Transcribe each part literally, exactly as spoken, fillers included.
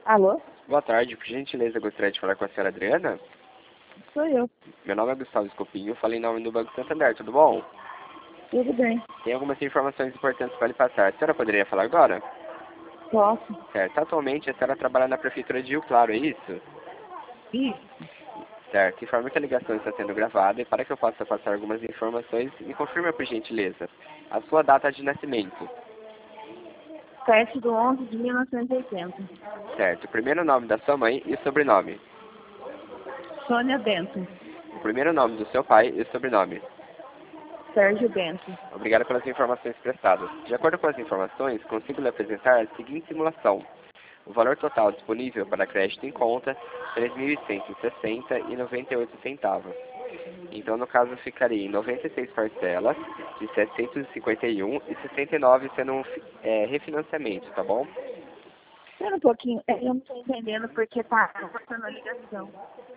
Alô? Boa tarde, por gentileza, gostaria de falar com a senhora Adriana. Sou eu. Meu nome é Gustavo Escopinho, falei em nome do Banco Santander, tudo bom? Tudo bem. Tem algumas informações importantes para lhe passar. A senhora poderia falar agora? Posso? Certo. Atualmente a senhora trabalha na Prefeitura de Rio Claro, é isso? Isso. Certo. Informe que a ligação está sendo gravada e para que eu possa passar algumas informações, me confirma por gentileza a sua data de nascimento. sete de onze de mil novecentos e oitenta. Certo. O primeiro nome da sua mãe e o sobrenome. Sônia Bento. O primeiro nome do seu pai e o sobrenome. Sérgio Bento. Obrigado pelas informações prestadas. De acordo com as informações, consigo lhe apresentar a seguinte simulação. O valor total disponível para crédito em conta, três mil cento e sessenta reais e noventa e oito centavos. Então, no caso, ficaria em noventa e seis parcelas de setecentos e cinquenta e um reais e sessenta e nove centavos, sendo um é, refinanciamento, tá bom? Espera um pouquinho, é, eu não estou entendendo porque tá cortando a ligação.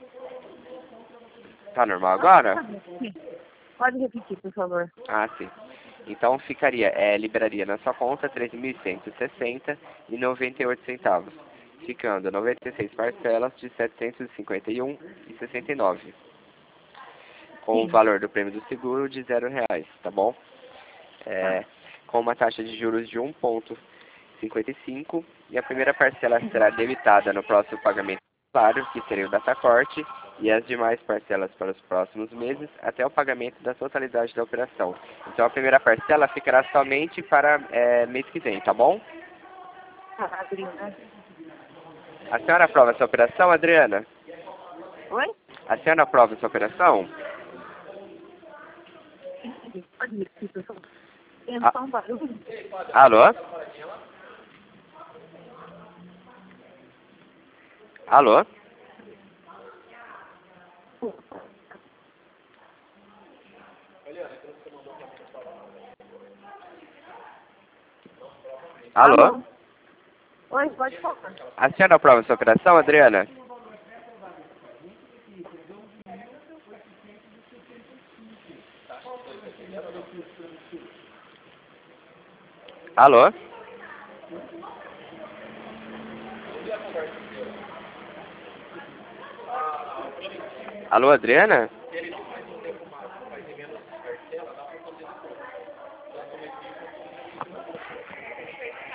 Tá normal agora? Pode repetir, por favor. Ah, sim. Então, ficaria, é, liberaria na sua conta três mil cento e sessenta reais e noventa e oito centavos, ficando noventa e seis parcelas de setecentos e cinquenta e um reais e sessenta e nove centavos, com o valor do prêmio do seguro de zero reais, tá bom? É, com uma taxa de juros de um vírgula cinquenta e cinco, e a primeira parcela será debitada no próximo pagamento, claro, que seria o datacorte, e as demais parcelas para os próximos meses, até o pagamento da totalidade da operação. Então, a primeira parcela ficará somente para é, mês que vem, tá bom? Adriana. A senhora aprova essa operação, Adriana? Oi? A senhora aprova essa operação? Pode repetir, por favor. Tem Ah. só um barulho? Alô? Alô? Alô? Alô? Oi, pode falar. A senhora aprova essa operação, Adriana? Alô? Alô, Adriana?